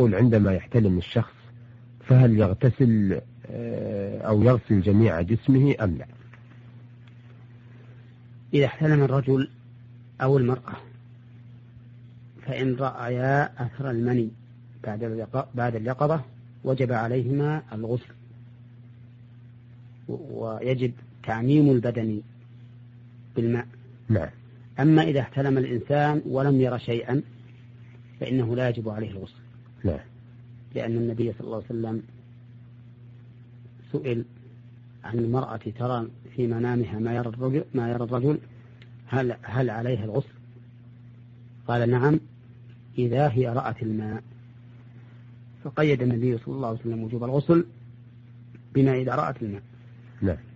عندما يحتلم الشخص فهل يغتسل أو يغسل جميع جسمه أم لا؟ إذا احتلم الرجل أو المرأة فإن رأيا أثر المني بعد اليقظة وجب عليهما الغسل، ويجب تعميم البدن بالماء. نعم. أما إذا احتلم الإنسان ولم ير شيئا فإنه لا يجب عليه الغسل. نعم. لأن النبي صلى الله عليه وسلم سئل عن المرأة ترى في منامها ما يرى الرجل هل عليها الغسل؟ قال نعم إذا هي رأت الماء، فقيد النبي صلى الله عليه وسلم وجوب الغسل بما إذا رأت الماء. نعم.